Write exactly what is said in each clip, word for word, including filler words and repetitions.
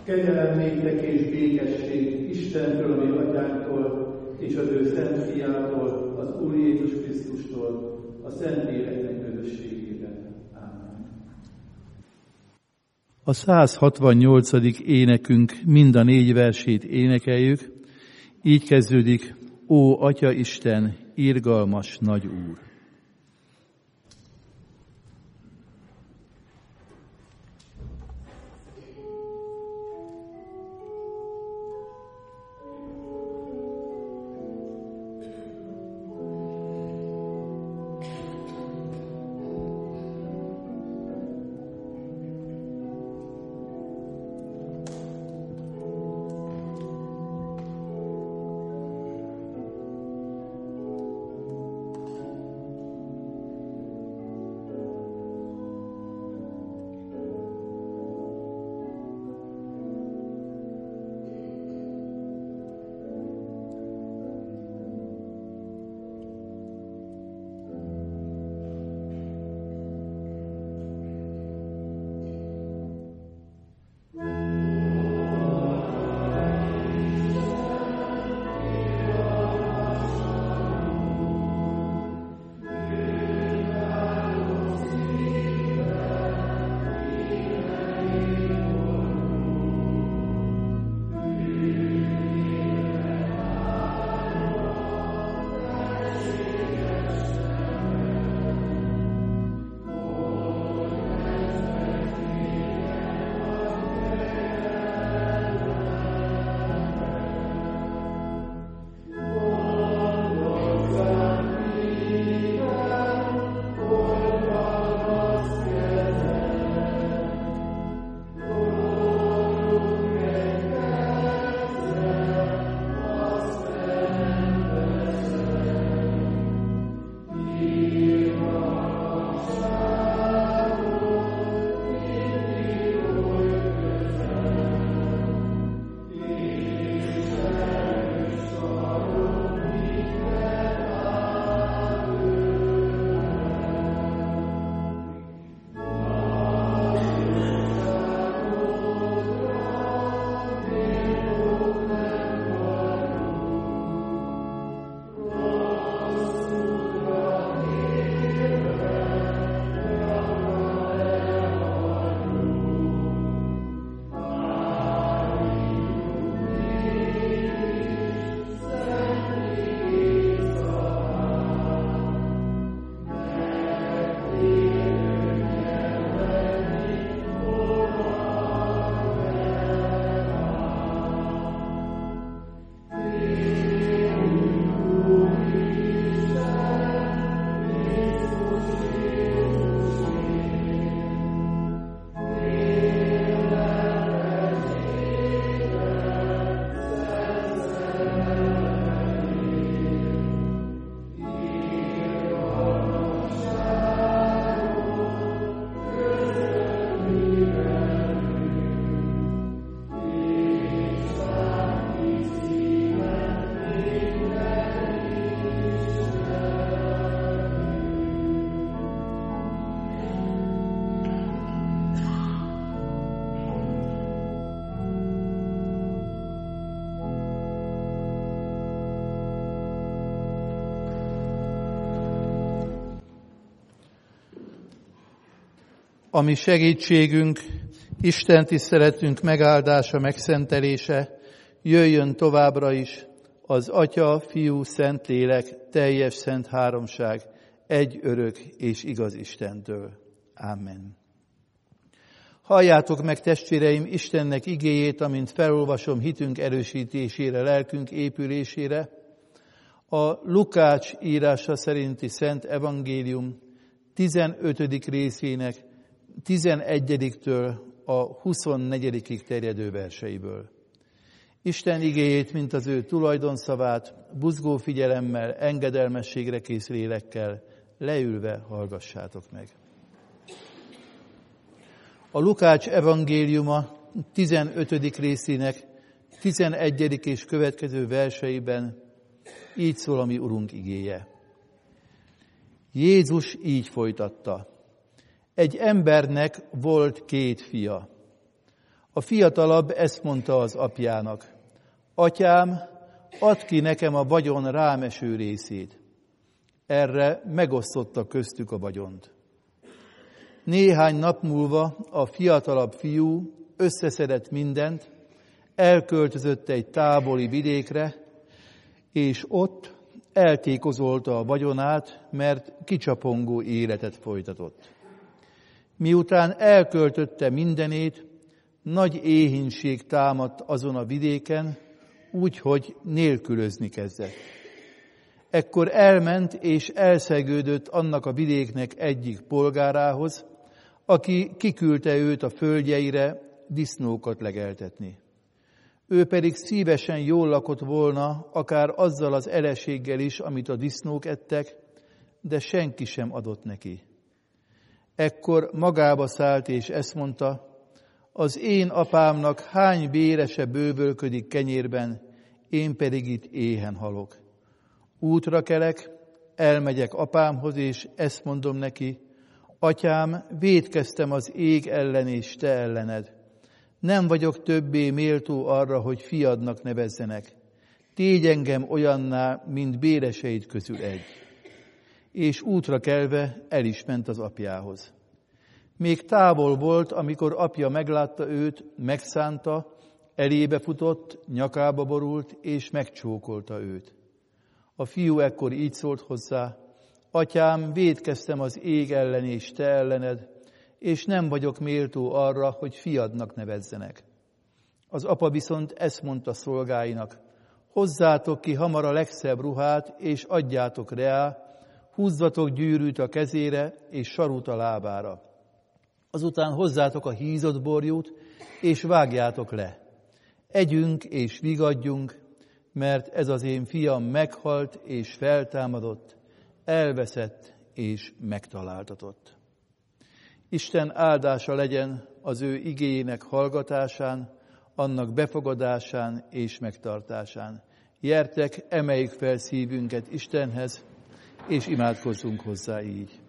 Kegyelem néktek és békesség Istentől, a mi atyánktól, és az ő szent fiától, az Úr Jézus Krisztustól, a szent életek közösségében. Ámen. A száz hatvannyolcadik énekünk mind a négy versét énekeljük. Így kezdődik: Ó, Atya Isten, irgalmas nagy Úr! A mi segítségünk, Isten tiszteletünk megáldása, megszentelése jöjjön továbbra is az Atya, Fiú, Szentlélek, teljes szent háromság, egy örök és igaz Istentől. Ámen. Halljátok meg, testvéreim, Istennek igéjét, amint felolvasom hitünk erősítésére, lelkünk épülésére. A Lukács írása szerinti Szent Evangélium tizenötödik részének tizenegyediktől a huszonnegyedikig terjedő verseiből. Isten igéjét, mint az ő tulajdonszavát, buzgó figyelemmel, engedelmességre kész lélekkel leülve hallgassátok meg. A Lukács evangéliuma tizenötödik részének tizenegyedik és következő verseiben így szól a mi Urunk igéje. Jézus így folytatta. Egy embernek volt két fia. A fiatalabb ezt mondta az apjának: Atyám, add ki nekem a vagyon rámeső részét. Erre megosztotta köztük a vagyont. Néhány nap múlva a fiatalabb fiú összeszedett mindent, elköltözött egy távoli vidékre, és ott eltékozolta a vagyonát, mert kicsapongó életet folytatott. Miután elköltötte mindenét, nagy éhínség támadt azon a vidéken, úgyhogy nélkülözni kezdett. Ekkor elment és elszegődött annak a vidéknek egyik polgárához, aki kiküldte őt a földjeire disznókat legeltetni. Ő pedig szívesen jól lakott volna, akár azzal az eleséggel is, amit a disznók ettek, de senki sem adott neki. Ekkor magába szállt és ezt mondta: az én apámnak hány bérese bővölködik kenyérben, én pedig itt éhen halok. Útra kelek, elmegyek apámhoz, és ezt mondom neki: Atyám, vétkeztem az ég ellen és te ellened. Nem vagyok többé méltó arra, hogy fiadnak nevezzenek. Tégy engem olyanná, mint béreseid közül egy. És útra kelve el is ment az apjához. Még távol volt, amikor apja meglátta őt, megszánta, elébe futott, nyakába borult, és megcsókolta őt. A fiú ekkor így szólt hozzá: Atyám, vétkeztem az ég ellen és te ellened, és nem vagyok méltó arra, hogy fiadnak nevezzenek. Az apa viszont ezt mondta szolgáinak: hozzátok ki hamar a legszebb ruhát, és adjátok reá, húzzatok gyűrűt a kezére, és sarút a lábára. Azután hozzátok a hízott borjút, és vágjátok le. Együnk és vigadjunk, mert ez az én fiam meghalt és feltámadott, elveszett és megtaláltatott. Isten áldása legyen az ő igéjének hallgatásán, annak befogadásán és megtartásán. Gyertek, emeljük fel szívünket Istenhez, és imádkozzunk hozzá így.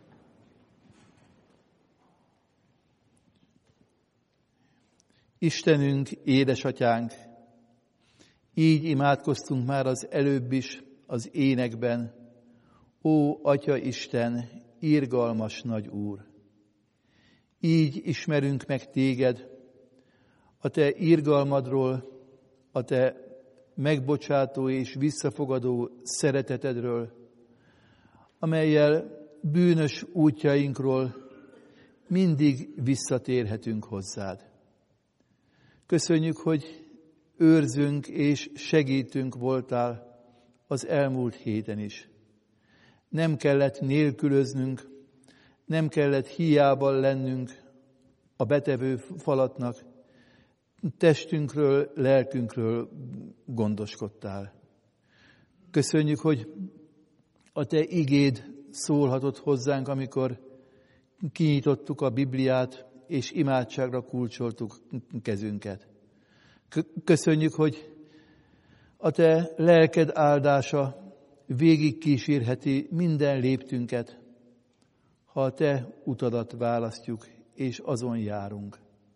Istenünk, édesatyánk, így imádkoztunk már az előbb is az énekben: Ó, Atya Isten, irgalmas nagy Úr! Így ismerünk meg téged, a te irgalmadról, a te megbocsátó és visszafogadó szeretetedről, amellyel bűnös útjainkról mindig visszatérhetünk hozzád. Köszönjük, hogy őrzünk és segítünk voltál az elmúlt héten is. Nem kellett nélkülöznünk, nem kellett hiába lennünk a betevő falatnak, testünkről, lelkünkről gondoskodtál. Köszönjük, hogy a te igéd szólhatott hozzánk, amikor kinyitottuk a Bibliát, és imádságra kulcsoltuk kezünket. Köszönjük, hogy a te lelked áldása végig kísérheti minden léptünket, ha a te utadat választjuk, és azon járunk.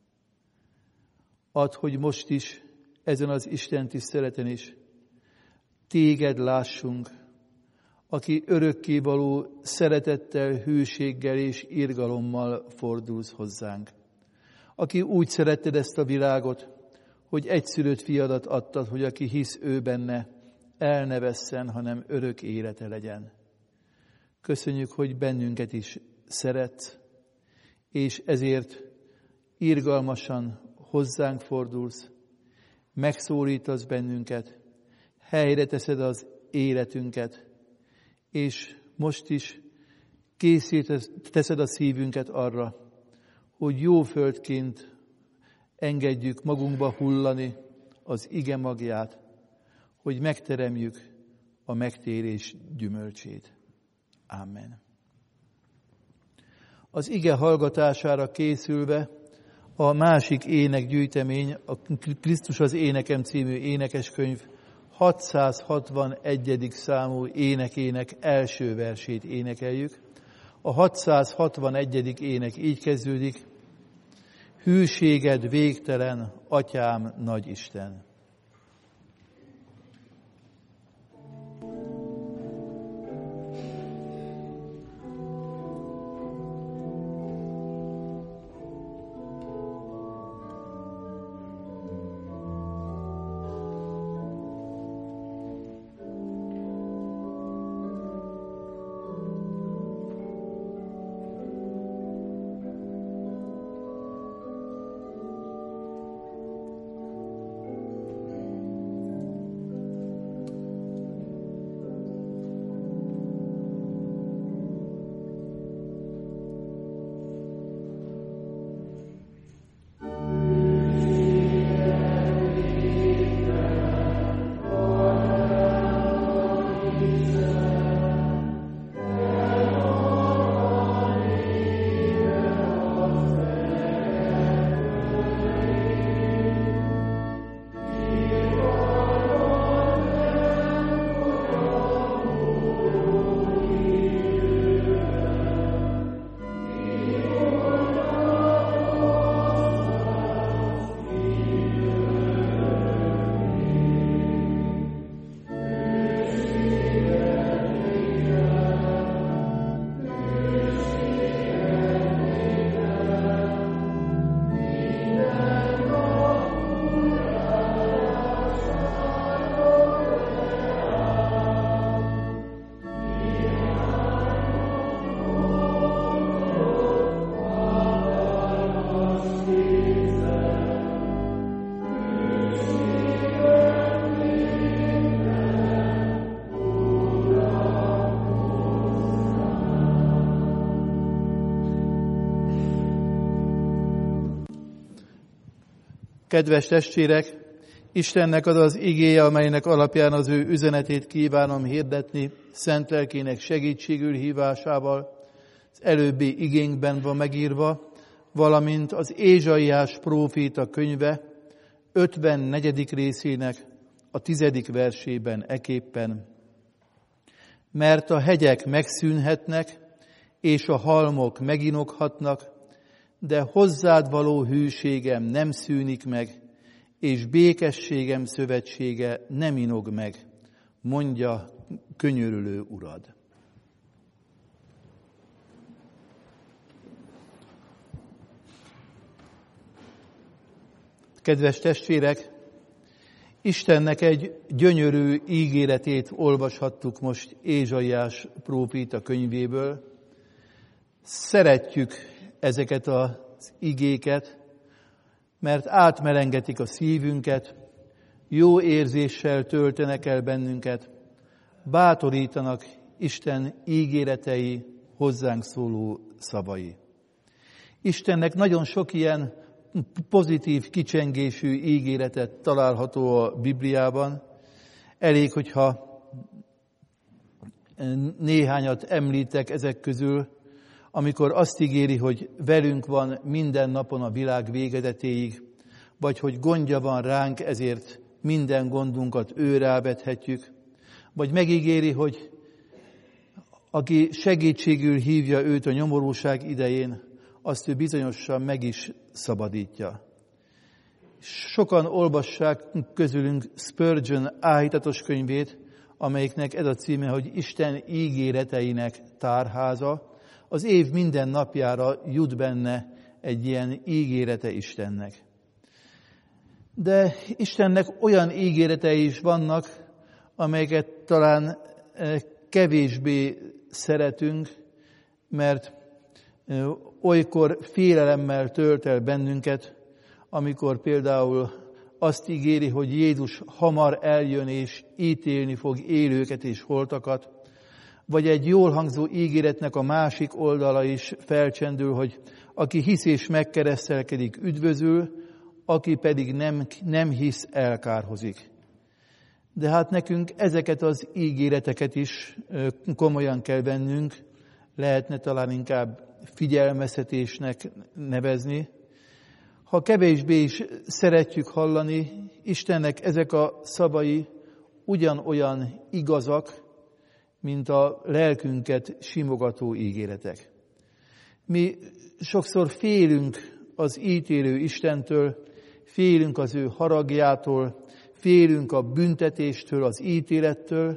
Add, hogy most is, ezen az Isten tiszteleten is téged lássunk, aki örökkévaló szeretettel, hűséggel és irgalommal fordulsz hozzánk. Aki úgy szeretted ezt a világot, hogy egyszülött fiadat adtad, hogy aki hisz ő benne, el ne vesszen, hanem örök élete legyen. Köszönjük, hogy bennünket is szeretsz, és ezért irgalmasan hozzánk fordulsz, megszólítasz bennünket, helyre teszed az életünket, és most is készítesz, teszed a szívünket arra, hogy jó földként engedjük magunkba hullani az ige magját, hogy megteremjük a megtérés gyümölcsét. Amen. Az ige hallgatására készülve a másik énekgyűjtemény, a Krisztus az énekem című énekeskönyv hatszázhatvanegyedik számú énekének első versét énekeljük. A hatszázhatvanegyedik ének így kezdődik: hűséged végtelen, Atyám, nagy Isten. Kedves testvérek, Istennek az az igéje, amelynek alapján az ő üzenetét kívánom hirdetni, szent lelkének segítségül hívásával, az előbbi igénkben van megírva, valamint az Ézsaiás próféta könyve ötvennegyedik részének a tizedik versében eképpen. Mert a hegyek megszűnhetnek, és a halmok meginoghatnak, de hozzád való hűségem nem szűnik meg, és békességem szövetsége nem inog meg, mondja könyörülő Urad. Kedves testvérek, Istennek egy gyönyörű ígéretét olvashattuk most Ézsaiás próféta könyvéből. Szeretjük ezeket az igéket, mert átmelengetik a szívünket, jó érzéssel töltenek el bennünket, bátorítanak Isten ígéretei, hozzánk szóló szavai. Istennek nagyon sok ilyen pozitív kicsengésű ígéretet található a Bibliában. Elég, hogyha néhányat említek ezek közül, amikor azt ígéri, hogy velünk van minden napon a világ végezetéig, vagy hogy gondja van ránk, ezért minden gondunkat őre vethetjük, vagy megígéri, hogy aki segítségül hívja őt a nyomorúság idején, azt ő bizonyosan meg is szabadítja. Sokan olvassák közülünk Spurgeon áhítatos könyvét, amelyiknek ez a címe, hogy Isten ígéreteinek tárháza. Az év minden napjára jut benne egy ilyen ígérete Istennek. De Istennek olyan ígéretei is vannak, amelyeket talán kevésbé szeretünk, mert olykor félelemmel tölt el bennünket, amikor például azt ígéri, hogy Jézus hamar eljön és ítélni fog élőket és holtakat, vagy egy jól hangzó ígéretnek a másik oldala is felcsendül, hogy aki hisz és megkeresztelkedik, üdvözül, aki pedig nem, nem hisz, elkárhozik. De hát nekünk ezeket az ígéreteket is komolyan kell vennünk, lehetne talán inkább figyelmeztetésnek nevezni. Ha kevésbé is szeretjük hallani, Istennek ezek a szavai ugyanolyan igazak, mint a lelkünket simogató ígéretek. Mi sokszor félünk az ítélő Istentől, félünk az ő haragjától, félünk a büntetéstől, az ítélettől,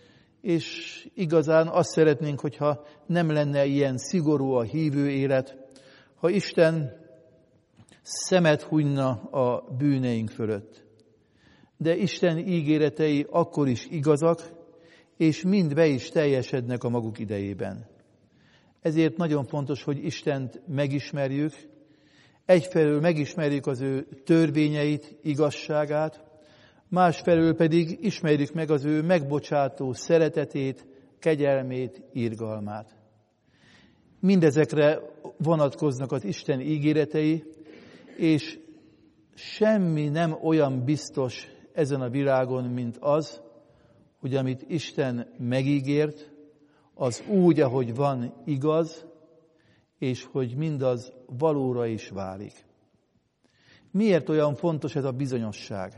és igazán azt szeretnénk, hogyha nem lenne ilyen szigorú a hívő élet, ha Isten szemet hunyna a bűneink fölött. De Isten ígéretei akkor is igazak, és mind be is teljesednek a maguk idejében. Ezért nagyon fontos, hogy Istent megismerjük, egyfelől megismerjük az ő törvényeit, igazságát, másfelől pedig ismerjük meg az ő megbocsátó szeretetét, kegyelmét, irgalmát. Mindezekre vonatkoznak az Isten ígéretei, és semmi nem olyan biztos ezen a világon, mint az, hogy amit Isten megígért, az úgy, ahogy van, igaz, és hogy mindaz valóra is válik. Miért olyan fontos ez a bizonyosság?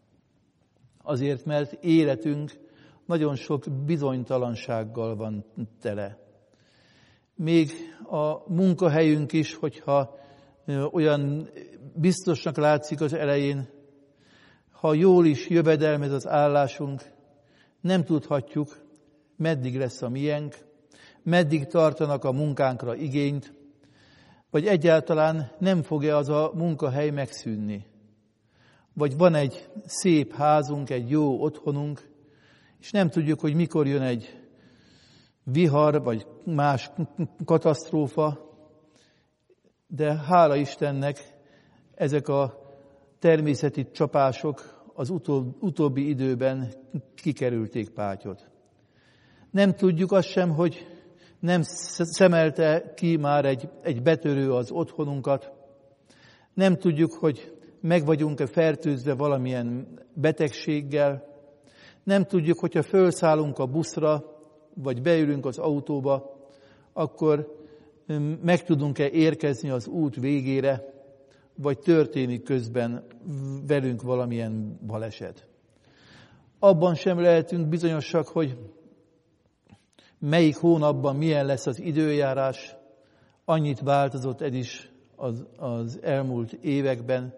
Azért, mert életünk nagyon sok bizonytalansággal van tele. Még a munkahelyünk is, hogyha olyan biztosnak látszik az elején, ha jól is jövedelmez az állásunk, nem tudhatjuk, meddig lesz a miénk, meddig tartanak a munkánkra igényt, vagy egyáltalán nem fog-e az a munkahely megszűnni. Vagy van egy szép házunk, egy jó otthonunk, és nem tudjuk, hogy mikor jön egy vihar, vagy más katasztrófa, de hála Istennek ezek a természeti csapások az utóbbi időben kikerülték pátyot. Nem tudjuk azt sem, hogy nem szemelte ki már egy, egy betörő az otthonunkat. Nem tudjuk, hogy meg vagyunk-e fertőzve valamilyen betegséggel. Nem tudjuk, hogyha felszállunk a buszra, vagy beülünk az autóba, akkor meg tudunk-e érkezni az út végére, vagy történik közben velünk valamilyen baleset. Abban sem lehetünk bizonyosak, hogy melyik hónapban milyen lesz az időjárás. Annyit változott ez is az, az elmúlt években.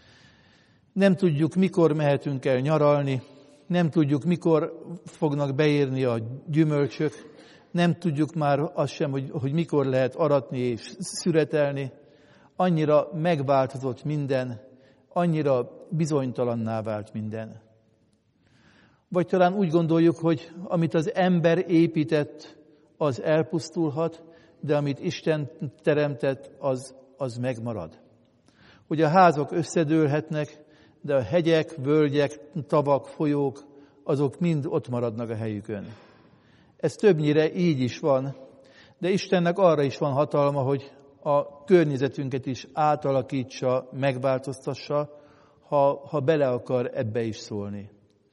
Nem tudjuk, mikor mehetünk el nyaralni, nem tudjuk, mikor fognak beérni a gyümölcsök, nem tudjuk már azt sem, hogy, hogy mikor lehet aratni és szüretelni. Annyira megváltozott minden, annyira bizonytalanná vált minden. Vagy talán úgy gondoljuk, hogy amit az ember épített, az elpusztulhat, de amit Isten teremtett, az, az megmarad. Hogy a házak összedőlhetnek, de a hegyek, völgyek, tavak, folyók, azok mind ott maradnak a helyükön. Ez többnyire így is van, de Istennek arra is van hatalma, hogy a környezetünket is átalakítsa, megváltoztassa, ha, ha bele akar ebbe is szólni.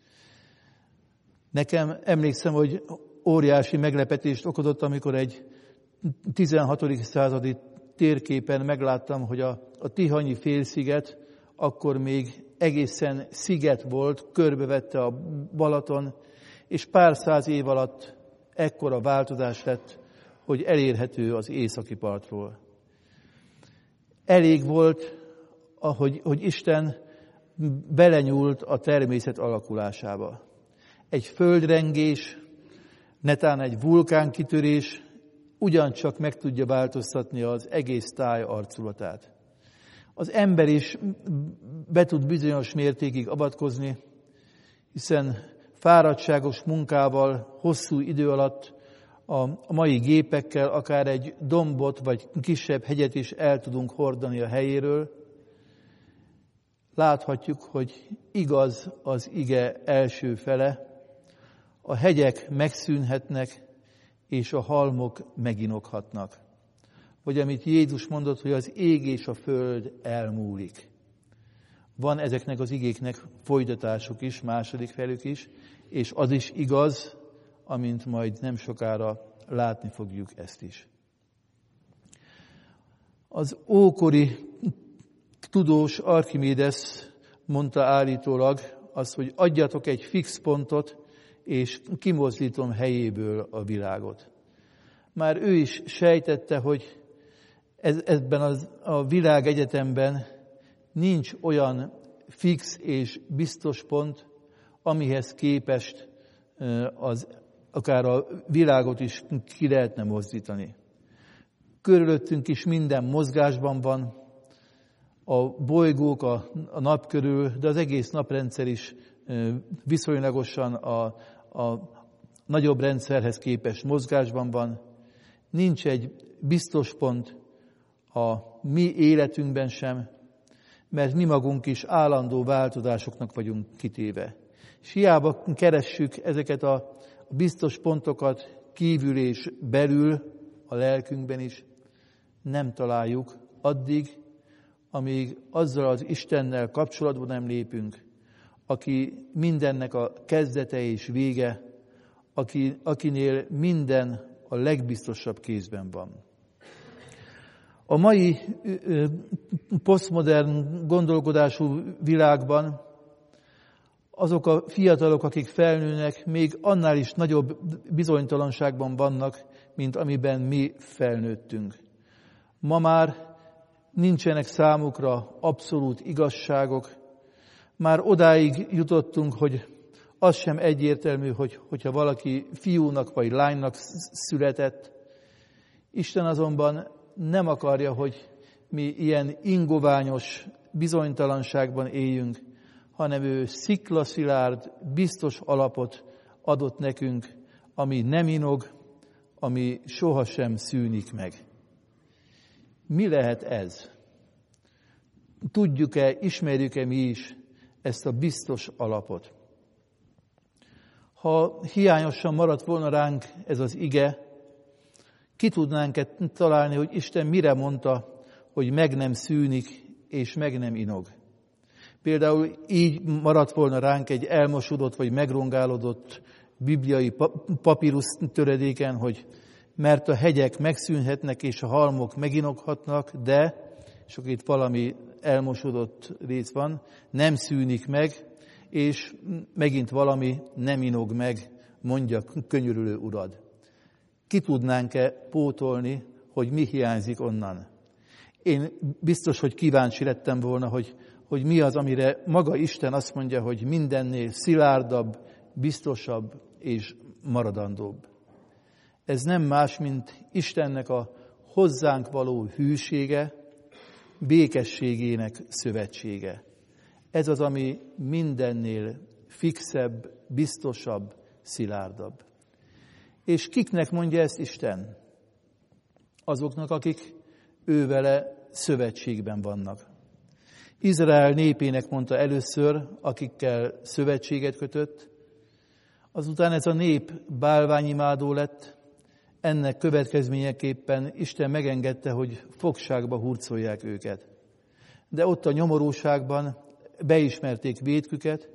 Nekem emlékszem, hogy óriási meglepetést okozott, amikor egy tizenhatodik századi térképen megláttam, hogy a, a Tihanyi félsziget akkor még egészen sziget volt, körbevette a Balaton, és pár száz év alatt ekkora változás lett, hogy elérhető az északi partról. Elég volt, ahogy, hogy Isten belenyúlt a természet alakulásába. Egy földrengés, netán egy vulkánkitörés ugyancsak meg tudja változtatni az egész táj arculatát. Az ember is be tud bizonyos mértékig avatkozni, hiszen fáradtságos munkával, hosszú idő alatt a mai gépekkel akár egy dombot vagy kisebb hegyet is el tudunk hordani a helyéről. Láthatjuk, hogy igaz az ige első fele, a hegyek megszűnhetnek, és a halmok meginokhatnak. Vagy amit Jézus mondott, hogy az ég és a föld elmúlik. Van ezeknek az igéknek folytatásuk is, második felük is, és az is igaz, amint majd nem sokára látni fogjuk ezt is. Az ókori tudós Archimédes mondta állítólag azt, hogy adjatok egy fix pontot, és kimozdítom helyéből a világot. Már ő is sejtette, hogy ez, ebben az, a világegyetemben nincs olyan fix és biztos pont, amihez képest az, akár a világot is ki lehetne mozdítani. Körülöttünk is minden mozgásban van, a bolygók a, a nap körül, de az egész naprendszer is viszonylagosan a, a nagyobb rendszerhez képest mozgásban van. Nincs egy biztos pont a mi életünkben sem, mert mi magunk is állandó változásoknak vagyunk kitéve. És hiába keressük ezeket a biztos pontokat kívül és belül, a lelkünkben is, nem találjuk addig, amíg azzal az Istennel kapcsolatban nem lépünk, aki mindennek a kezdete és vége, aki, akinél minden a legbiztosabb kézben van. A mai posztmodern gondolkodású világban azok a fiatalok, akik felnőnek, még annál is nagyobb bizonytalanságban vannak, mint amiben mi felnőttünk. Ma már nincsenek számukra abszolút igazságok. Már odáig jutottunk, hogy az sem egyértelmű, hogy, hogyha valaki fiúnak vagy lánynak született. Isten azonban nem akarja, hogy mi ilyen ingoványos bizonytalanságban éljünk, hanem ő sziklaszilárd, biztos alapot adott nekünk, ami nem inog, ami sohasem szűnik meg. Mi lehet ez? Tudjuk-e, ismerjük-e mi is ezt a biztos alapot? Ha hiányosan maradt volna ránk ez az ige, ki tudnánk-e találni, hogy Isten mire mondta, hogy meg nem szűnik és meg nem inog? Például így maradt volna ránk egy elmosódott vagy megrongálódott bibliai papírusz töredéken, hogy mert a hegyek megszűnhetnek és a halmok meginoghatnak, de, és akkor itt valami elmosódott rész van, nem szűnik meg, és megint valami nem inog meg, mondja könyörülő urad. Ki tudnánk-e pótolni, hogy mi hiányzik onnan? Én biztos, hogy kíváncsi lettem volna, hogy, hogy mi az, amire maga Isten azt mondja, hogy mindennél szilárdabb, biztosabb és maradandóbb. Ez nem más, mint Istennek a hozzánk való hűsége, békességének szövetsége. Ez az, ami mindennél fixebb, biztosabb, szilárdabb. És kiknek mondja ezt Isten? Azoknak, akik ővele szövetségben vannak. Izrael népének mondta először, akikkel szövetséget kötött, azután ez a nép bálványimádó lett, ennek következményeképpen Isten megengedte, hogy fogságba hurcolják őket. De ott a nyomorúságban beismerték vétküket,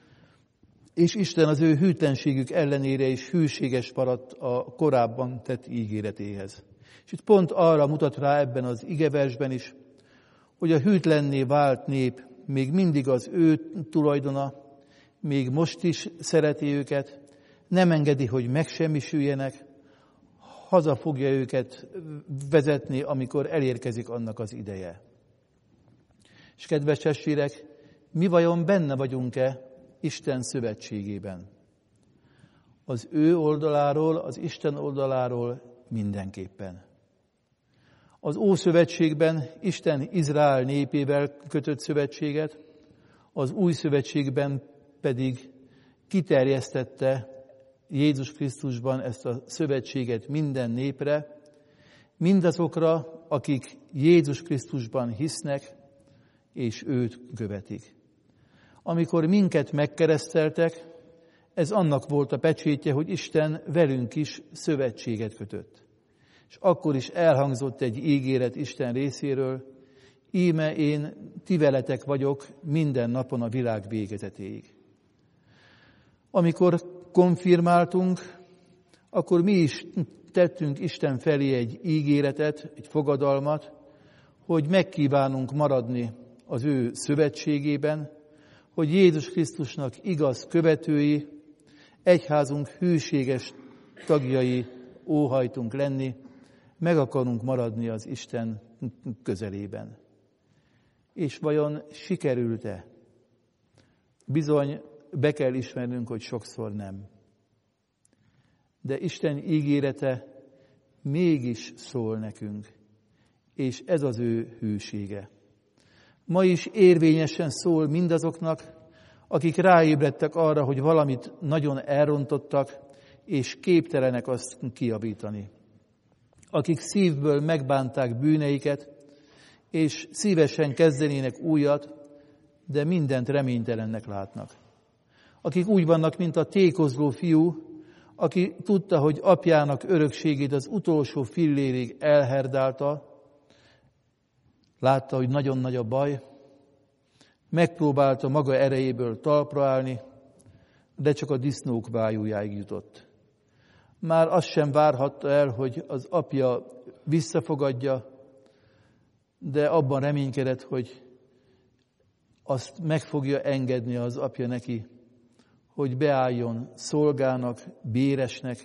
és Isten az ő hűtlenségük ellenére is hűséges maradt a korábban tett ígéretéhez. És itt pont arra mutat rá ebben az igeversben is, hogy a hűtlenné vált nép még mindig az ő tulajdona, még most is szereti őket, nem engedi, hogy megsemmisüljenek, haza fogja őket vezetni, amikor elérkezik annak az ideje. És kedves testvérek, mi vajon benne vagyunk-e Isten szövetségében? Az ő oldaláról, az Isten oldaláról mindenképpen. Az Ószövetségben Isten Izrael népével kötött szövetséget, az Új Szövetségben pedig kiterjesztette Jézus Krisztusban ezt a szövetséget minden népre, mindazokra, akik Jézus Krisztusban hisznek, és őt követik. Amikor minket megkereszteltek, ez annak volt a pecsétje, hogy Isten velünk is szövetséget kötött. És akkor is elhangzott egy ígéret Isten részéről, íme én ti veletek vagyok minden napon a világ végezetéig. Amikor konfirmáltunk, akkor mi is tettünk Isten felé egy ígéretet, egy fogadalmat, hogy megkívánunk maradni az ő szövetségében, hogy Jézus Krisztusnak igaz követői, egyházunk hűséges tagjai óhajtunk lenni, meg akarunk maradni az Isten közelében. És vajon sikerült-e? Bizony, be kell ismernünk, hogy sokszor nem. De Isten ígérete mégis szól nekünk, és ez az ő hűsége. Ma is érvényesen szól mindazoknak, akik ráébredtek arra, hogy valamit nagyon elrontottak, és képtelenek azt kijavítani. Akik szívből megbánták bűneiket, és szívesen kezdenének újat, de mindent reménytelennek látnak. Akik úgy vannak, mint a tékozló fiú, aki tudta, hogy apjának örökségét az utolsó fillérig elherdálta, látta, hogy nagyon nagy a baj, megpróbálta maga erejéből talpra állni, de csak a disznók vájújáig jutott. Már azt sem várhatta el, hogy az apja visszafogadja, de abban reménykedett, hogy azt meg fogja engedni az apja neki, hogy beálljon szolgának, béresnek.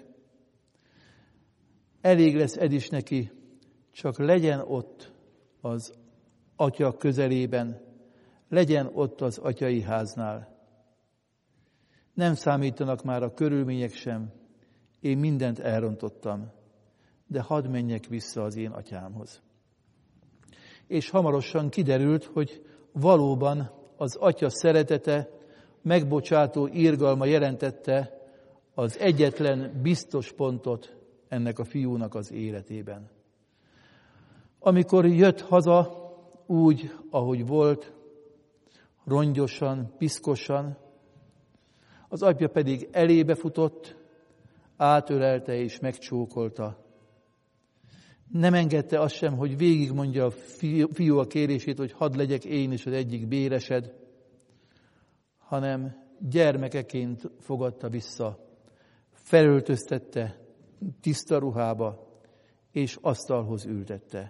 Elég lesz ez is neki, csak legyen ott az atya közelében, legyen ott az atyai háznál. Nem számítanak már a körülmények sem, én mindent elrontottam, de hadd menjek vissza az én atyámhoz. És hamarosan kiderült, hogy valóban az atya szeretete, megbocsátó irgalma jelentette az egyetlen biztos pontot ennek a fiúnak az életében. Amikor jött haza úgy, ahogy volt, rongyosan, piszkosan, az apja pedig elébe futott, átölelte és megcsókolta. Nem engedte azt sem, hogy végigmondja a fiú a kérését, hogy hadd legyek én is az egyik béresed, hanem gyermekeként fogadta vissza, felöltöztette tiszta ruhába, és asztalhoz ültette.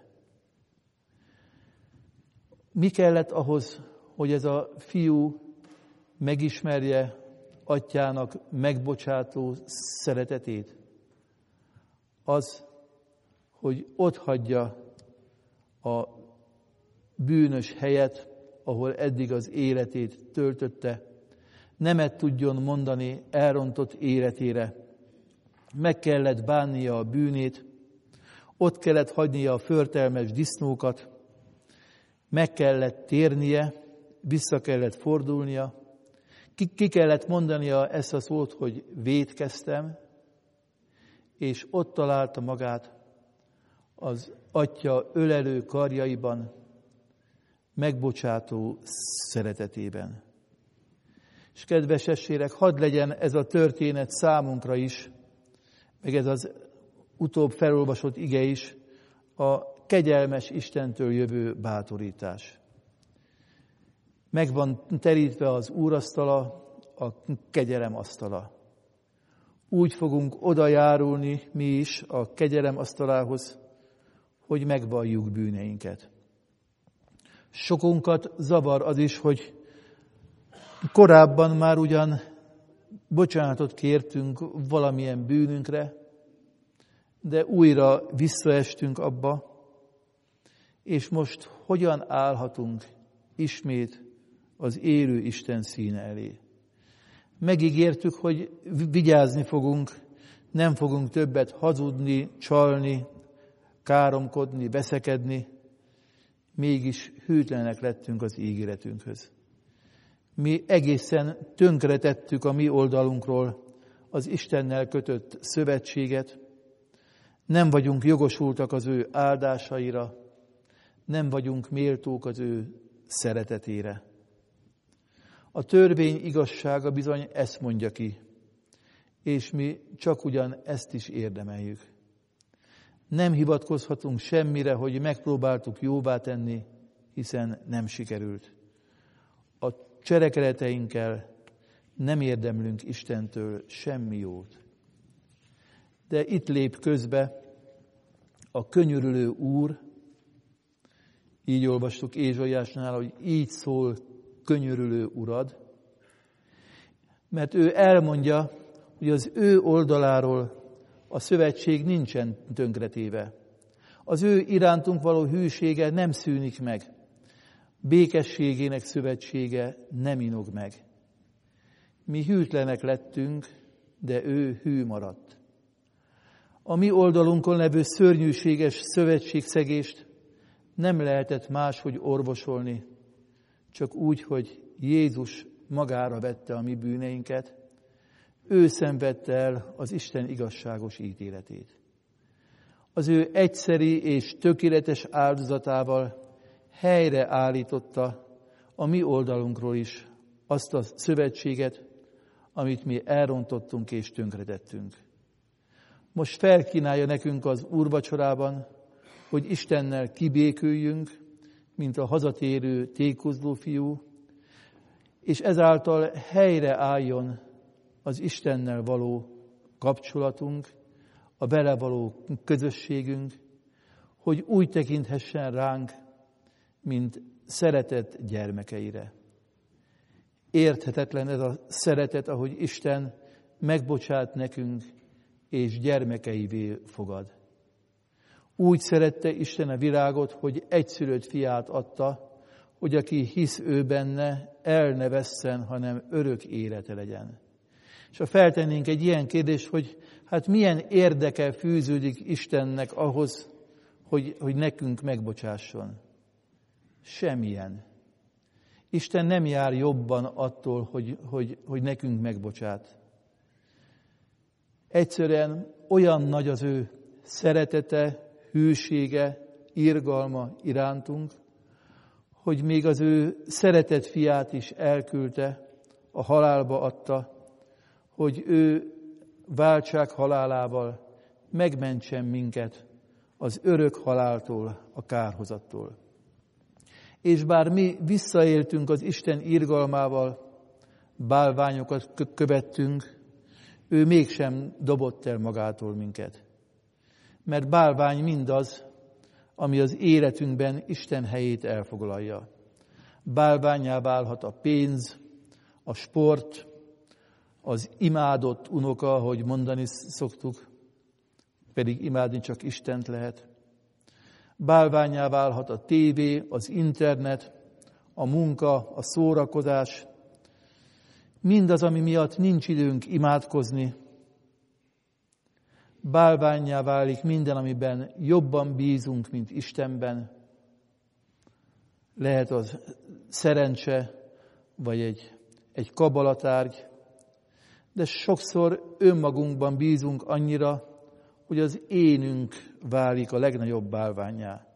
Mi kellett ahhoz, hogy ez a fiú megismerje atyának megbocsátó szeretetét? Az, hogy otthagyja a bűnös helyet, ahol eddig az életét töltötte, nemet tudjon mondani elrontott életére. Meg kellett bánnia a bűnét, ott kellett hagynia a förtelmes disznókat, meg kellett térnie, vissza kellett fordulnia, ki, ki kellett mondania ezt a szót, hogy vétkeztem, és ott találta magát az atya ölelő karjaiban, megbocsátó szeretetében. És kedves esérek, hadd legyen ez a történet számunkra is, meg ez az utóbb felolvasott ige is, a kegyelmes Istentől jövő bátorítás. Meg van terítve az úrasztala, a kegyelem asztala. Úgy fogunk oda járulni mi is a kegyelem asztalához, hogy megvalljuk bűneinket. Sokunkat zavar az is, hogy korábban már ugyan bocsánatot kértünk valamilyen bűnünkre, de újra visszaestünk abba, és most hogyan állhatunk ismét az élő Isten színe elé. Megígértük, hogy vigyázni fogunk, nem fogunk többet hazudni, csalni, káromkodni, veszekedni, mégis hűtlenek lettünk az ígéretünkhöz. Mi egészen tönkretettük a mi oldalunkról az Istennel kötött szövetséget, nem vagyunk jogosultak az ő áldásaira, nem vagyunk méltók az ő szeretetére. A törvény igazsága bizony ezt mondja ki, és mi csak ugyan ezt is érdemeljük. Nem hivatkozhatunk semmire, hogy megpróbáltuk jóvá tenni, hiszen nem sikerült. A cselekedeteinkkel nem érdemlünk Istentől semmi jót. De itt lép közbe a könyörülő Úr, így olvastuk Ézsaiásnál, hogy így szól könyörülő Urad, mert ő elmondja, hogy az ő oldaláról a szövetség nincsen tönkretéve. Az ő irántunk való hűsége nem szűnik meg. Békességének szövetsége nem inog meg. Mi hűtlenek lettünk, de ő hű maradt. A mi oldalunkon levő szörnyűséges szövetségszegést nem lehetett máshogy orvosolni, csak úgy, hogy Jézus magára vette a mi bűneinket, ő szenvedte el az Isten igazságos ítéletét. Az ő egyszeri és tökéletes áldozatával helyre állította a mi oldalunkról is azt a szövetséget, amit mi elrontottunk és tönkretettünk. Most felkínálja nekünk az úrvacsorában, hogy Istennel kibéküljünk, mint a hazatérő tékozló fiú, és ezáltal helyre álljon az Istennel való kapcsolatunk, a vele való közösségünk, hogy úgy tekinthessen ránk, mint szeretett gyermekeire. Érthetetlen ez a szeretet, ahogy Isten megbocsát nekünk, és gyermekeivé fogad. Úgy szerette Isten a világot, hogy egyszülött fiát adta, hogy aki hisz ő benne, el ne vesszen, hanem örök élete legyen. És ha feltennénk egy ilyen kérdést, hogy hát milyen érdeke fűződik Istennek ahhoz, hogy, hogy nekünk megbocsásson. Semmilyen. Isten nem jár jobban attól, hogy, hogy, hogy nekünk megbocsát. Egyszerűen olyan nagy az ő szeretete, hűsége, irgalma irántunk, hogy még az ő szeretett fiát is elküldte, a halálba adta, hogy ő váltság halálával megmentsen minket az örök haláltól, a kárhozattól. És bár mi visszaéltünk az Isten irgalmával, bálványokat követtünk, ő mégsem dobott el magától minket. Mert bálvány mindaz, ami az életünkben Isten helyét elfoglalja. Bálvánnyá válhat a pénz, a sport, az imádott unoka, ahogy mondani szoktuk, pedig imádni csak Istent lehet. Bálvánnyá válhat a tévé, az internet, a munka, a szórakozás, mindaz, ami miatt nincs időnk imádkozni. Bálvánnyá válik minden, amiben jobban bízunk, mint Istenben. Lehet az szerencse, vagy egy, egy kabalatárgy, de sokszor önmagunkban bízunk annyira, hogy az énünk válik a legnagyobb bálvánnyá.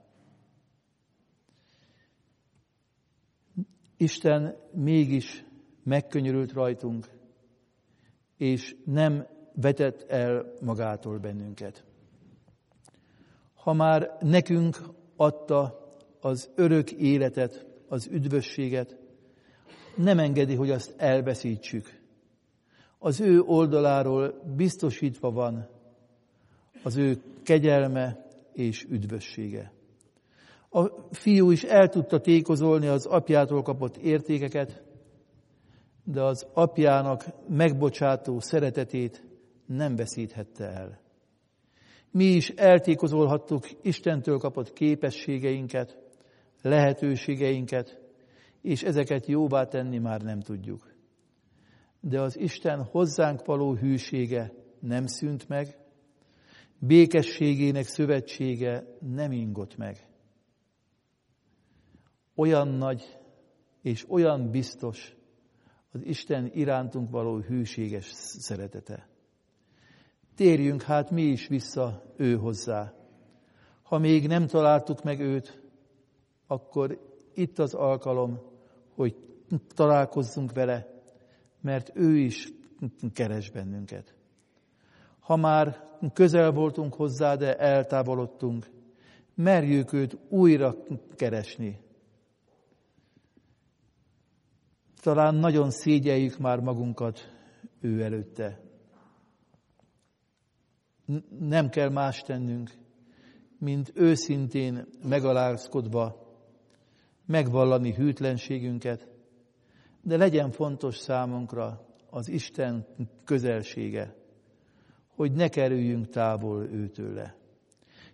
Isten mégis megkönyörült rajtunk, és nem vetett el magától bennünket. Ha már nekünk adta az örök életet, az üdvösséget, nem engedi, hogy azt elveszítsük. Az ő oldaláról biztosítva van az ő kegyelme és üdvössége. A fiú is el tudta tékozolni az apjától kapott értékeket, de az apjának megbocsátó szeretetét nem veszíthette el. Mi is eltékozolhattuk Istentől kapott képességeinket, lehetőségeinket, és ezeket jóvá tenni már nem tudjuk. De az Isten hozzánk való hűsége nem szűnt meg, békességének szövetsége nem ingott meg. Olyan nagy és olyan biztos az Isten irántunk való hűséges szeretete. Térjünk hát mi is vissza ő hozzá. Ha még nem találtuk meg őt, akkor itt az alkalom, hogy találkozzunk vele, mert ő is keres bennünket. Ha már közel voltunk hozzá, de eltávolodtunk, merjük őt újra keresni. Talán nagyon szégyeljük már magunkat ő előtte. Nem kell más tennünk, mint őszintén megalázkodva megvallani hűtlenségünket, de legyen fontos számunkra az Isten közelsége, hogy ne kerüljünk távol őtőle.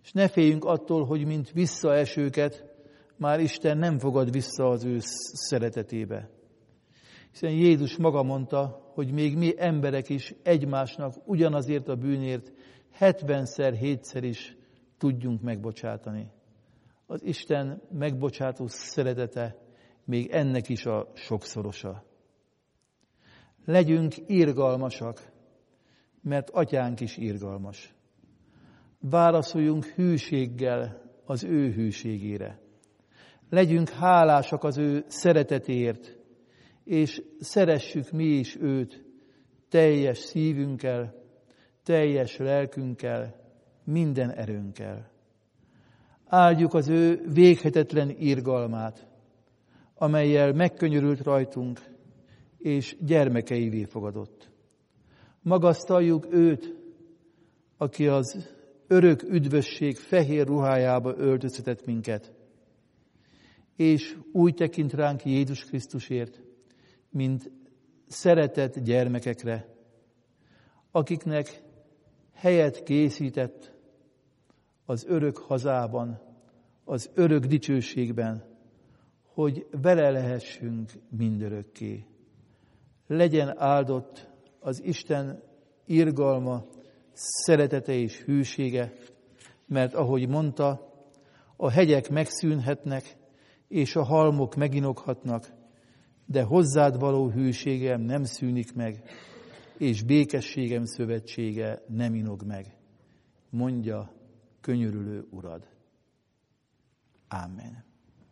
És ne féljünk attól, hogy mint visszaesőket, már Isten nem fogad vissza az ő szeretetébe. Hiszen Jézus maga mondta, hogy még mi emberek is egymásnak ugyanazért a bűnért hetvenszer, hétszer is tudjunk megbocsátani. Az Isten megbocsátó szeretete még ennek is a sokszorosa. Legyünk irgalmasak, mert Atyánk is irgalmas. Válaszoljunk hűséggel az ő hűségére. Legyünk hálásak az ő szeretetéért, és szeressük mi is őt teljes szívünkkel, teljes lelkünkkel, minden erőnkkel. Áldjuk az ő véghetetlen irgalmát, amellyel megkönyörült rajtunk, és gyermekeivé fogadott. Magasztaljuk őt, aki az örök üdvösség fehér ruhájába öltöztetett minket, és úgy tekint ránk Jézus Krisztusért, mint szeretett gyermekekre, akiknek helyet készített az örök hazában, az örök dicsőségben, hogy vele lehessünk mindörökké. Legyen áldott az Isten irgalma, szeretete és hűsége, mert ahogy mondta, a hegyek megszűnhetnek, és a halmok meginoghatnak, de hozzád való hűségem nem szűnik meg, és békességem szövetsége nem inog meg, mondja könyörülő Urad. Ámen.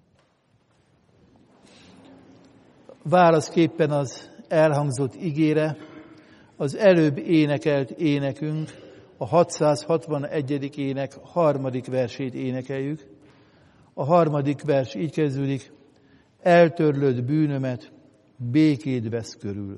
Válaszképpen az elhangzott igére az előbb énekelt énekünk, a hatszázhatvanegyedik ének harmadik versét énekeljük. A harmadik vers így kezdődik: eltörlöd bűnömet, békéd vesz körül.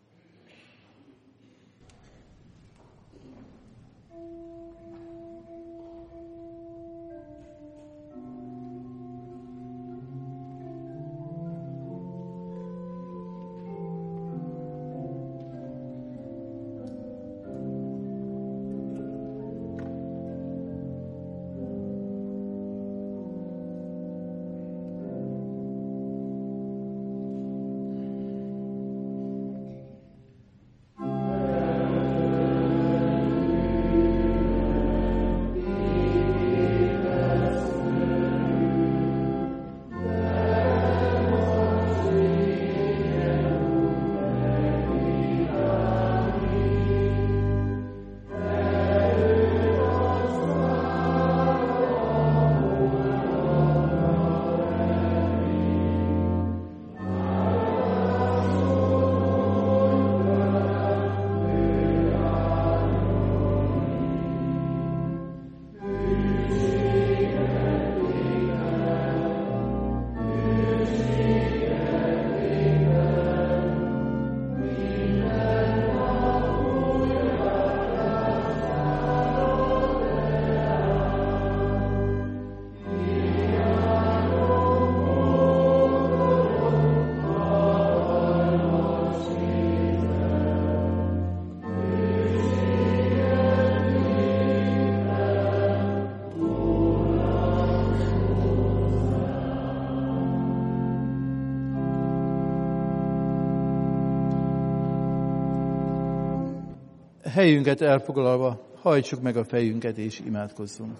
Helyünket elfoglalva, hajtsuk meg a fejünket és imádkozzunk.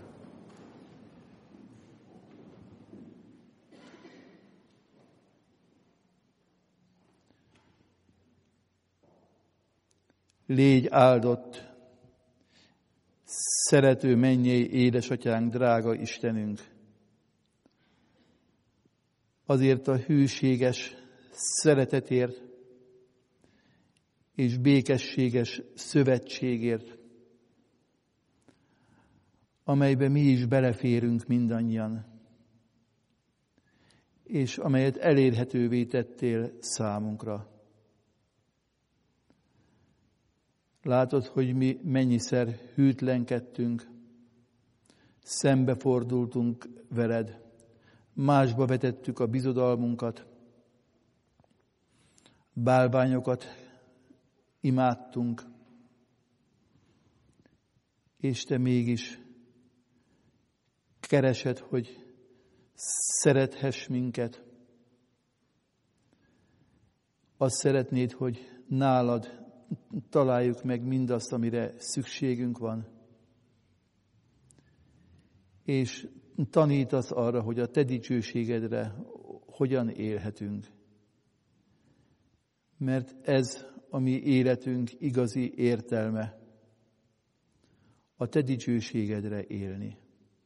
Légy áldott, szerető mennyei édesatyánk, drága Istenünk, azért a hűséges szeretetért és békességes szövetségért, amelybe mi is beleférünk mindannyian, és amelyet elérhetővé tettél számunkra. Látod, hogy mi mennyiszer hűtlenkedtünk, szembefordultunk veled, másba vetettük a bizodalmunkat, bálványokat imádtunk, és te mégis keresed, hogy szerethess minket. Azt szeretnéd, hogy nálad találjuk meg mindazt, amire szükségünk van. És tanítasz arra, hogy a te dicsőségedre hogyan élhetünk. Mert ez a mi életünk igazi értelme, a te dicsőségedre élni.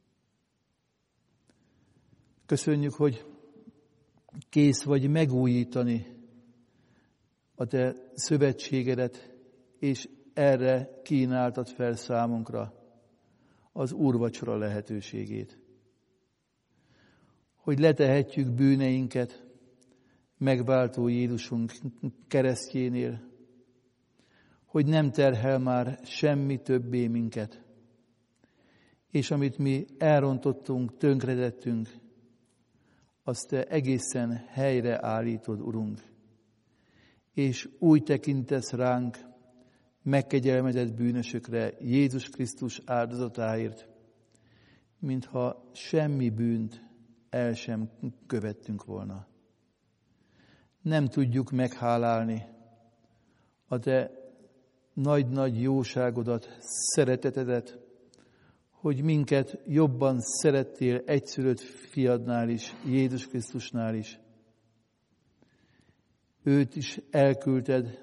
Köszönjük, hogy kész vagy megújítani a te szövetségedet, és erre kínáltad fel számunkra az úrvacsora lehetőségét. Hogy letehetjük bűneinket megváltó Jézusunk keresztjénél, hogy nem terhel már semmi többé minket, és amit mi elrontottunk, tönkretettünk, azt te egészen helyre állítod, Urunk, és úgy tekintesz ránk, megkegyelmezett bűnösökre Jézus Krisztus áldozatáért, mintha semmi bűnt el sem követtünk volna. Nem tudjuk meghálálni a te nagy-nagy jóságodat, szeretetedet, hogy minket jobban szerettél egyszülött fiadnál is, Jézus Krisztusnál is. Őt is elküldted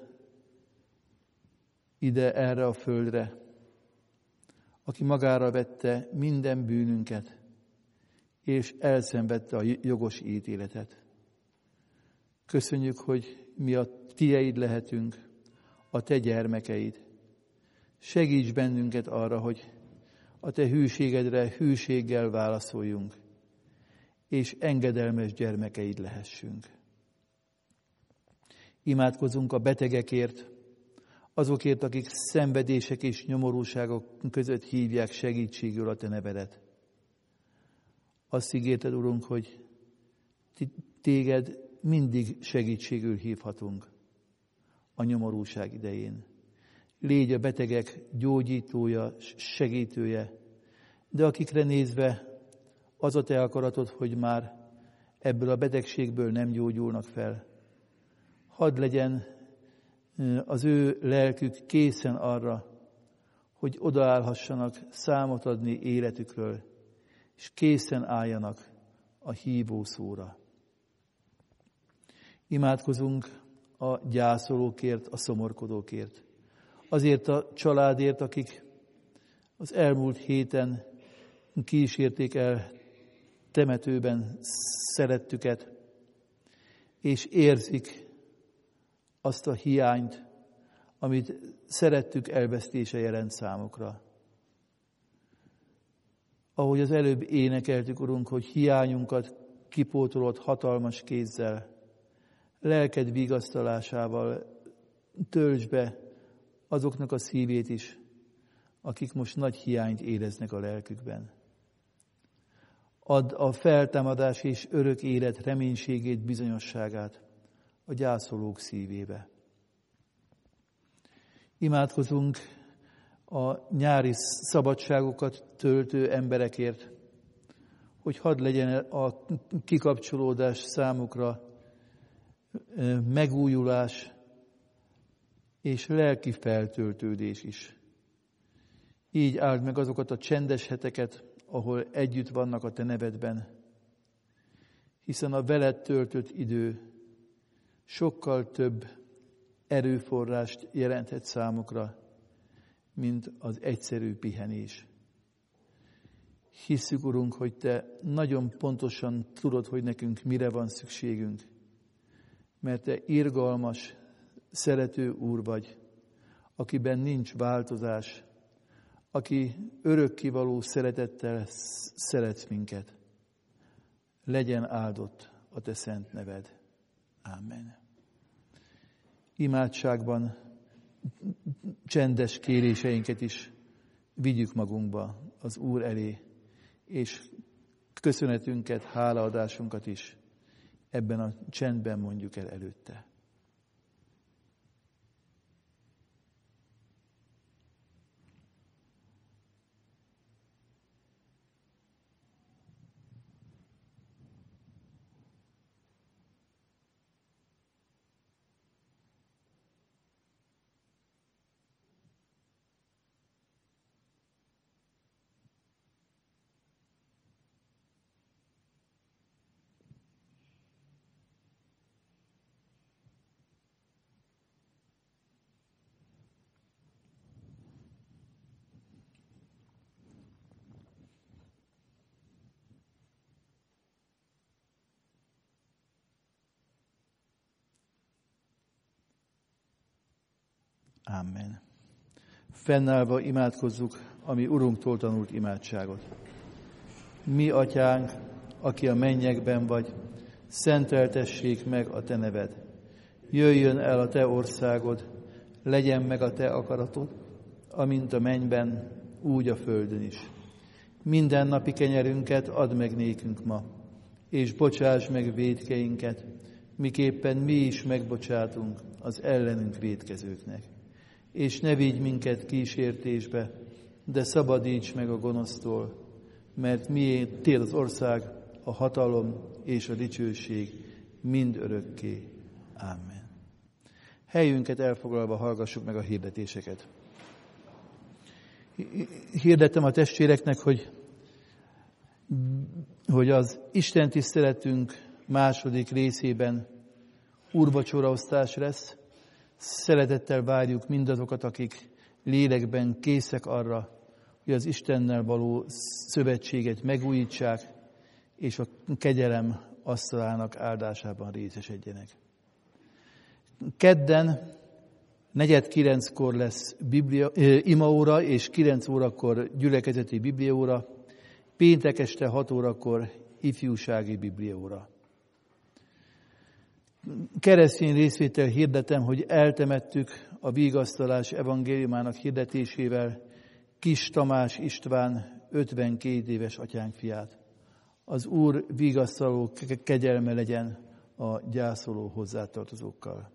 ide, erre a földre, aki magára vette minden bűnünket, és elszenvedte a jogos ítéletet. Köszönjük, hogy mi a tieid lehetünk, a te gyermekeid. Segíts bennünket arra, hogy a te hűségedre hűséggel válaszoljunk, és engedelmes gyermekeid lehessünk. Imádkozunk a betegekért, azokért, akik szenvedések és nyomorúságok között hívják segítségül a te nevedet. Azt ígérted, Urunk, hogy téged mindig segítségül hívhatunk a nyomorúság idején. Légy a betegek gyógyítója, segítője, de akikre nézve az a te akaratod, hogy már ebből a betegségből nem gyógyulnak fel. Hadd legyen az ő lelkük készen arra, hogy odaállhassanak számot adni életükről, és készen álljanak a hívó szóra. Imádkozunk a gyászolókért, a szomorkodókért. Azért a családért, akik az elmúlt héten kísérték el temetőben szerettüket, és érzik azt a hiányt, amit szerettük elvesztése jelent számukra. Ahogy az előbb énekeltük, Urunk, hogy hiányunkat kipótolod hatalmas kézzel, lelked vigasztalásával töltsd be azoknak a szívét is, akik most nagy hiányt éreznek a lelkükben. Add a feltámadás és örök élet reménységét, bizonyosságát a gyászolók szívébe. Imádkozunk a nyári szabadságokat töltő emberekért, hogy hadd legyen a kikapcsolódás számukra megújulás és lelki feltöltődés is. Így áld meg azokat a csendes heteket, ahol együtt vannak a te nevedben, hiszen a veled töltött idő sokkal több erőforrást jelenthet számukra, mint az egyszerű pihenés. Hisszük, Urunk, hogy te nagyon pontosan tudod, hogy nekünk mire van szükségünk, mert te irgalmas, szerető Úr vagy, akiben nincs változás, aki örökkivaló szeretettel szeretsz minket. Legyen áldott a te szent neved. Ámen. Imádságban csendes kéréseinket is vigyük magunkba az Úr elé, és köszönetünket, hálaadásunkat is ebben a csendben mondjuk el előtte. Amen. Fennállva imádkozzuk a mi Urunktól tanult imádságot. Mi, Atyánk, aki a mennyekben vagy, szenteltessék meg a Te neved. Jöjjön el a Te országod, legyen meg a Te akaratod, amint a mennyben, úgy a földön is. Minden napi kenyerünket add meg nékünk ma, és bocsáss meg vétkeinket, miképpen mi is megbocsátunk az ellenünk vétkezőknek. És ne vigy minket kísértésbe, de szabadíts meg a gonosztól, mert miért tér az ország, a hatalom és a dicsőség mind örökké. Amen. Helyünket elfoglalva hallgassuk meg a hirdetéseket. Hirdettem a testvéreknek, hogy, hogy az Isten tiszteletünk második részében úrvacsoraosztás lesz. Szeretettel várjuk mindazokat, akik lélekben készek arra, hogy az Istennel való szövetséget megújítsák, és a kegyelem asztalának áldásában részesedjenek. Kedden negyed kilenckor lesz biblia, imaóra, és kilenc órakor gyülekezeti bibliaóra, péntek este hat órakor ifjúsági bibliaóra. Keresztény részvétel hirdetem, hogy eltemettük a vigasztalás evangéliumának hirdetésével Kis Tamás István ötvenkét éves atyánk fiát. Az Úr vigasztaló kegyelme legyen a gyászoló hozzátartozókkal.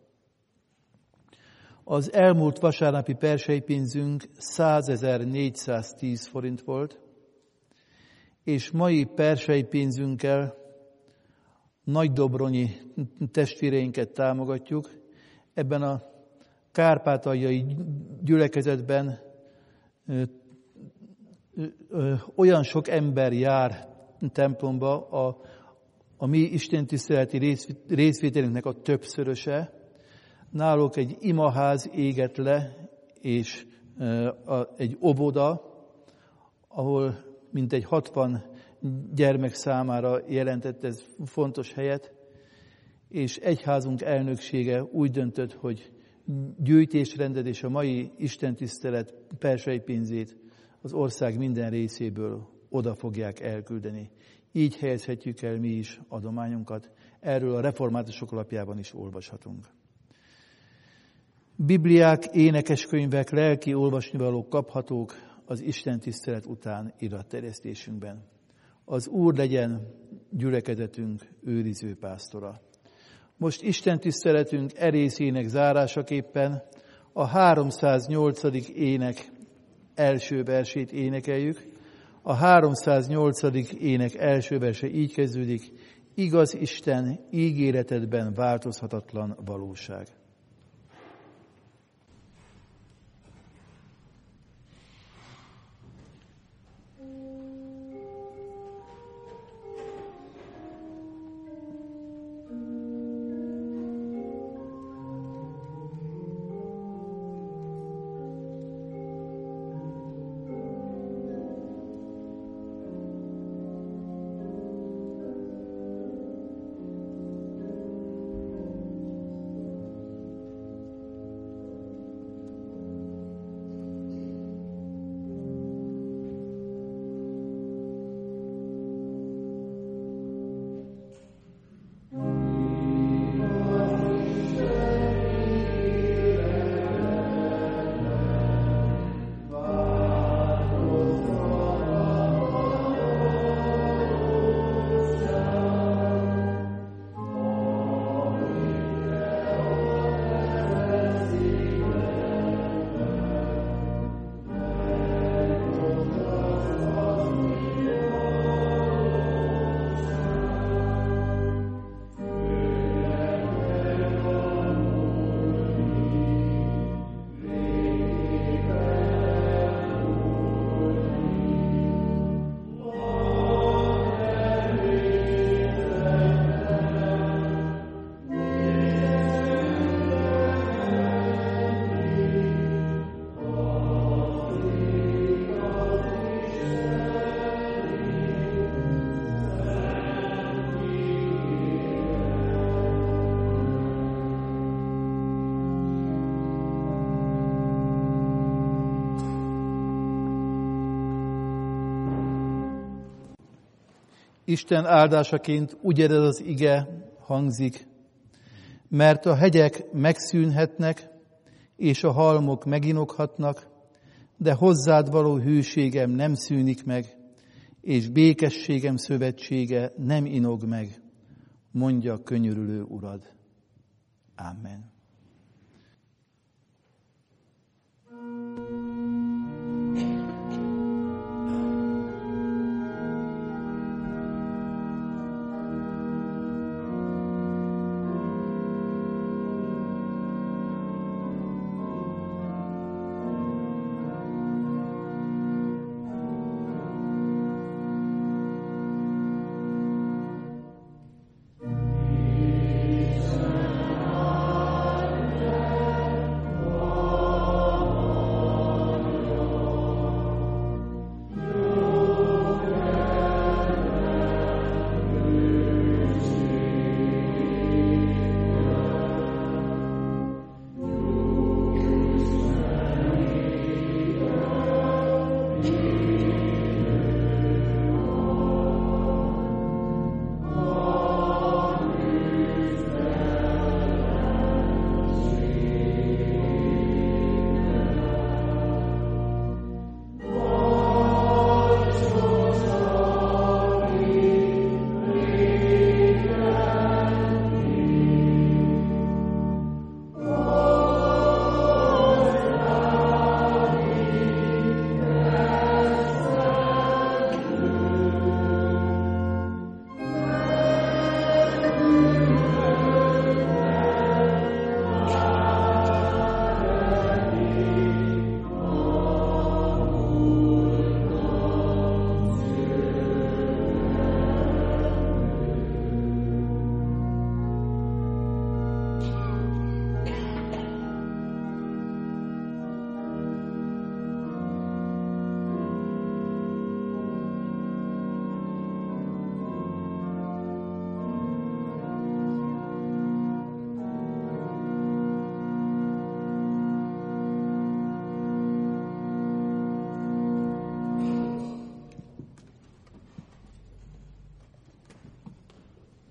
Az elmúlt vasárnapi persejpénzünk százezer-négyszáztíz forint volt, és mai persejpénzünkkel nagydobronyi testvéreinket támogatjuk. Ebben a kárpátaljai gyülekezetben ö, ö, ö, olyan sok ember jár templomba, a, a mi istentiszteleti részvételünknek a többszöröse. Náluk egy imaház égett le, és ö, a, egy óvoda, ahol mintegy hatvan gyermek számára jelentett ez fontos helyet, és egyházunk elnöksége úgy döntött, hogy gyűjtést rendez, és a mai istentisztelet persejpénzét az ország minden részéből oda fogják elküldeni. Így helyezhetjük el mi is adományunkat. Erről a reformátusok lapjában is olvashatunk. Bibliák, énekeskönyvek, lelki olvasnivalók kaphatók az istentisztelet után iratterjesztésünkben. Az Úr legyen gyülekezetünk őriző pásztora. Most istentiszteletünk e részének zárásaképpen a háromszáznyolcadik ének első versét énekeljük. A háromszáznyolcadik ének első verse így kezdődik: igaz Isten, ígéretedben változhatatlan valóság. Isten áldásaként ugyanez az ige hangzik, mert a hegyek megszűnhetnek, és a halmok meginoghatnak, de hozzád való hűségem nem szűnik meg, és békességem szövetsége nem inog meg, mondja könyörülő Urad. Amen.